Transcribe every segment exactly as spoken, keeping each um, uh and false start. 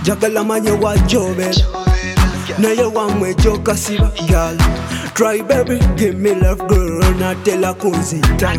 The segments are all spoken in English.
Jagala manye wa jobera naye wamwe jokasiba girl. Try baby, give me love girl, natela kunzita.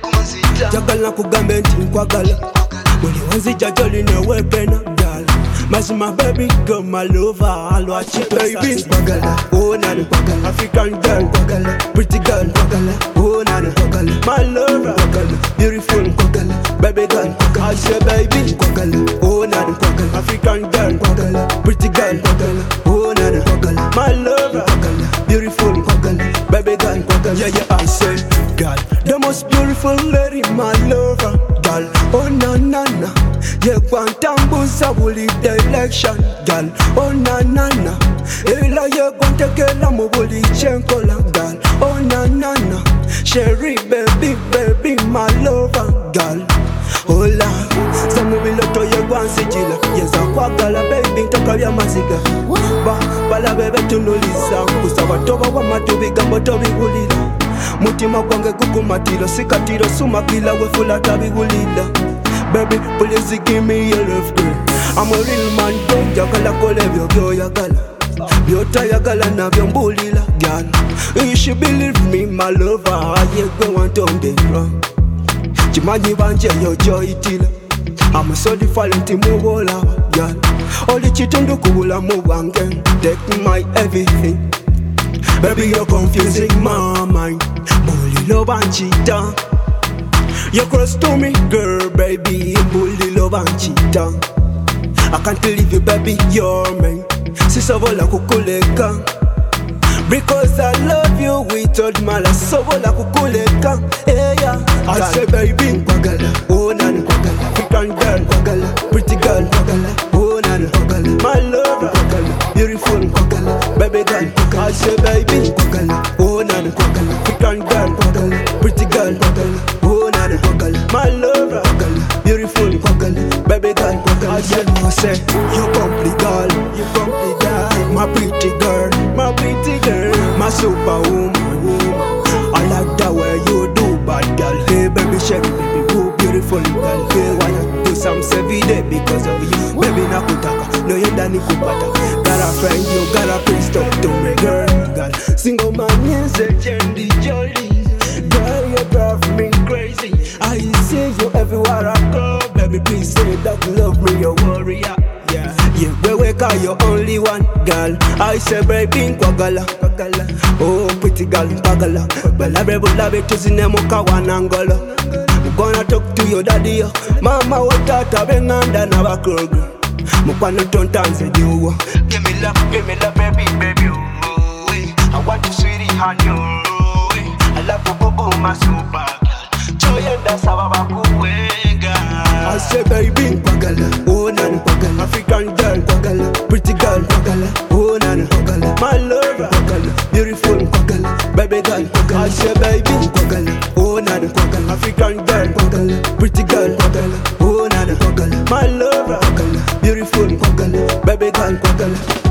Jagala kugambe nti nkwagala, buli wanzija joli newe pena girl. Mazima baby girl, my lover, alwa chipe baby kwagala. Oh nana kwagala, African girl kwagala, pretty girl kwagala. Oh nana kwagala, my lover kwagala, beautiful kwagala, baby girl kwagala. I say baby kwagala. Oh nana kwagala, African girl kwagala, pretty girl kwagala. Oh nana kwagala, my lover kwagala, beautiful kwagala, baby girl kwagala. Yeah yeah, I say girl, the most beautiful lady, my lover girl. Oh na na na, yeah kwantambuza buli direction girl. Oh na na na, ela ye kwantekela mu buli chenkola girl. Oh na na na, Sherry baby baby my lover girl. Hola, samubilo toye gwansijila, yeza kwagala baby ntoka bya maziga. Ba bala bebe tunulisa, kusaba toba wa matubiga moto bigulira. Mutima kwange kukumatilo, sikatilo sumakila wefula tabigulila. Baby, please give me your love girl. I'm a real man, don't jagala kole byo byo yagala. Byota yagala na byo mbulila girl. You should believe me my lover, I go want on the ground. Chimanyi banje yo joy tila. I'm so different in muwola girl. Only chitundu kubula muwange, take my everything. Baby, you're confusing my mind. Bully love and cheetah. You're close to me, girl, baby. Bully love and cheetah. I can't leave you, baby, you're mine. Sisobola kukuleka, because I love you with all my life. Sisobola kukuleka, hey yeah. I say baby, kwagala. Oh nana kwagala, African girl kwagala, pretty girl kwagala. Oh nana kwagala, my lover kwagala, beautiful kwagala, baby girl kwagala. I say baby kwagala. Oh nana kwagala, African girl kwagala, pretty girl kwagala. Oh nana kwagala, my lover kwagala, beautiful kwagala, baby girl kwagala. I say no say you complete girl, you complete girl, my pretty girl, my pretty girl, my superwoman. I like the way you do, bad girl. Hey baby, shake it, baby, go beautiful girl. Hey, wanna do some every day because of you, baby. Nakutaka, no yenda nikupata. Got a friend, you got a please talk to me, girl. Girl, single man is a candy jolly. Girl, you drive me crazy. I see you everywhere I go, baby. Please say that you love me, you warrior. Yeah, yeah, we wake up, you're only one girl. I say baby, kwagala, kwagala. Oh, pretty girl, kwagala. Bella baby, love it to zine muka wanangolo. I'm gonna talk to your daddy, yo. Mama, watata benganda na bakrogo. Mukwano tontanze diwo. Give me love, give me love, baby, baby. Oh, I want you, sweetie, honey. Oh, I love you, boo, boo, my super girl. Choyenda sababa kuwenga. I say baby, kwagala. Oh, nana kwagala, African girl kwagala, pretty girl kwagala. Oh, nana kwagala, my lover kwagala, beautiful kwagala, baby girl kwagala. I say baby kwagala. Oh, nana kwagala, African girl kwagala, pretty girl kwagala. Oh, nana kwagala, my lover kwagala, beautiful kwagala, baby girl kwagala.